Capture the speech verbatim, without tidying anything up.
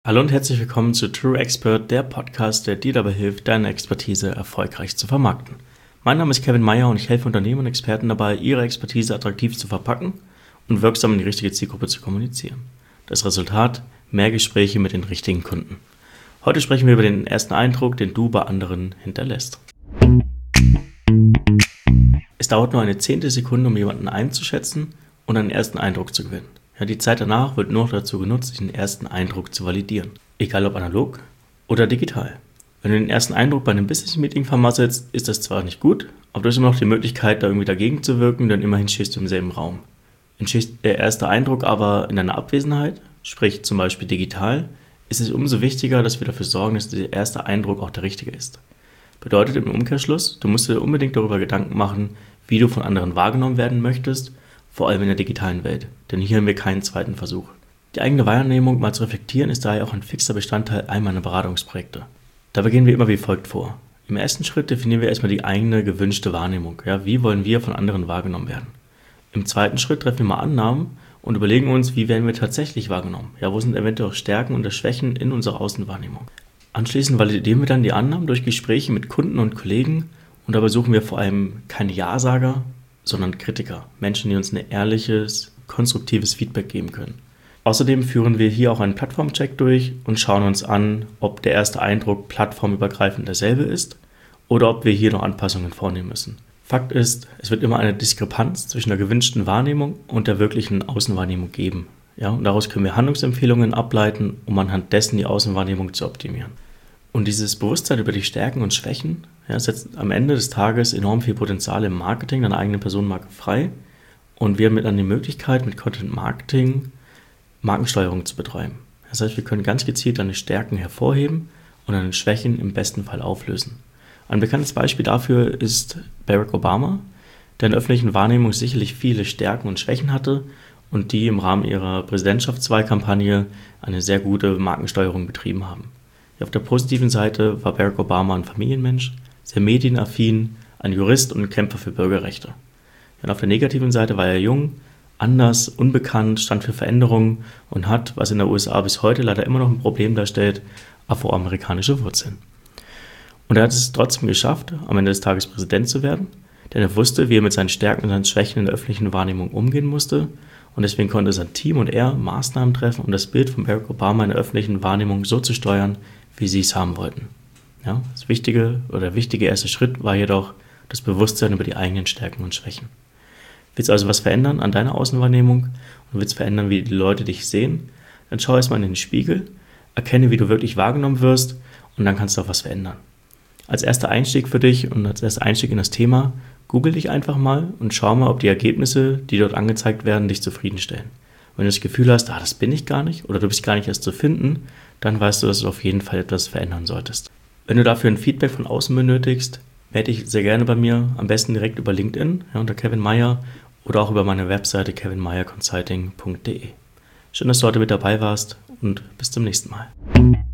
Hallo und herzlich willkommen zu True Expert, der Podcast, der dir dabei hilft, deine Expertise erfolgreich zu vermarkten. Mein Name ist Kevin Meyer und ich helfe Unternehmen und Experten dabei, ihre Expertise attraktiv zu verpacken und wirksam in die richtige Zielgruppe zu kommunizieren. Das Resultat: mehr Gespräche mit den richtigen Kunden. Heute sprechen wir über den ersten Eindruck, den du bei anderen hinterlässt. Es dauert nur eine Zehntelsekunde, um jemanden einzuschätzen und einen ersten Eindruck zu gewinnen. Ja, die Zeit danach wird nur noch dazu genutzt, den ersten Eindruck zu validieren. Egal ob analog oder digital. Wenn du den ersten Eindruck bei einem Business-Meeting vermasselst, ist das zwar nicht gut, aber du hast immer noch die Möglichkeit, da irgendwie dagegen zu wirken, denn immerhin stehst du im selben Raum. Entsteht der erste Eindruck aber in deiner Abwesenheit, sprich zum Beispiel digital, ist es umso wichtiger, dass wir dafür sorgen, dass der erste Eindruck auch der richtige ist. Bedeutet im Umkehrschluss, du musst dir unbedingt darüber Gedanken machen, wie du von anderen wahrgenommen werden möchtest, vor allem in der digitalen Welt, denn hier haben wir keinen zweiten Versuch. Die eigene Wahrnehmung mal zu reflektieren ist daher auch ein fixer Bestandteil all meiner Beratungsprojekte. Dabei gehen wir immer wie folgt vor. Im ersten Schritt definieren wir erstmal die eigene gewünschte Wahrnehmung. Ja, wie wollen wir von anderen wahrgenommen werden? Im zweiten Schritt treffen wir mal Annahmen und überlegen uns, wie werden wir tatsächlich wahrgenommen? Ja, wo sind eventuell auch Stärken und Schwächen in unserer Außenwahrnehmung? Anschließend validieren wir dann die Annahmen durch Gespräche mit Kunden und Kollegen und dabei suchen wir vor allem keine Ja-Sager, sondern Kritiker, Menschen, die uns ein ehrliches, konstruktives Feedback geben können. Außerdem führen wir hier auch einen Plattformcheck durch und schauen uns an, ob der erste Eindruck plattformübergreifend derselbe ist oder ob wir hier noch Anpassungen vornehmen müssen. Fakt ist, es wird immer eine Diskrepanz zwischen der gewünschten Wahrnehmung und der wirklichen Außenwahrnehmung geben. Ja, und daraus können wir Handlungsempfehlungen ableiten, um anhand dessen die Außenwahrnehmung zu optimieren. Und dieses Bewusstsein über die Stärken und Schwächen ja, setzt am Ende des Tages enorm viel Potenzial im Marketing deiner eigenen Personenmarke frei. Und wir haben dann die Möglichkeit, mit Content Marketing Markensteuerung zu betreiben. Das heißt, wir können ganz gezielt deine Stärken hervorheben und deine Schwächen im besten Fall auflösen. Ein bekanntes Beispiel dafür ist Barack Obama, der in der öffentlichen Wahrnehmung sicherlich viele Stärken und Schwächen hatte und die im Rahmen ihrer Präsidentschaftswahlkampagne eine sehr gute Markensteuerung betrieben haben. Auf der positiven Seite war Barack Obama ein Familienmensch, sehr medienaffin, ein Jurist und ein Kämpfer für Bürgerrechte. Und auf der negativen Seite war er jung, anders, unbekannt, stand für Veränderungen und hat, was in der U S A bis heute leider immer noch ein Problem darstellt, afroamerikanische Wurzeln. Und er hat es trotzdem geschafft, am Ende des Tages Präsident zu werden, denn er wusste, wie er mit seinen Stärken und seinen Schwächen in der öffentlichen Wahrnehmung umgehen musste. Und deswegen konnte sein Team und er Maßnahmen treffen, um das Bild von Barack Obama in der öffentlichen Wahrnehmung so zu steuern, wie sie es haben wollten. Ja, das wichtige oder der wichtige erste Schritt war jedoch das Bewusstsein über die eigenen Stärken und Schwächen. Willst du also was verändern an deiner Außenwahrnehmung und willst verändern, wie die Leute dich sehen, dann schau erstmal in den Spiegel, erkenne, wie du wirklich wahrgenommen wirst und dann kannst du auch was verändern. Als erster Einstieg für dich und als erster Einstieg in das Thema, google dich einfach mal und schau mal, ob die Ergebnisse, die dort angezeigt werden, dich zufriedenstellen. Wenn du das Gefühl hast, ah, das bin ich gar nicht oder du bist gar nicht erst zu finden, dann weißt du, dass du auf jeden Fall etwas verändern solltest. Wenn du dafür ein Feedback von außen benötigst, melde dich sehr gerne bei mir, am besten direkt über LinkedIn, ja, unter Kevin Meyer oder auch über meine Webseite kevin meyer consulting punkt de. Schön, dass du heute mit dabei warst und bis zum nächsten Mal.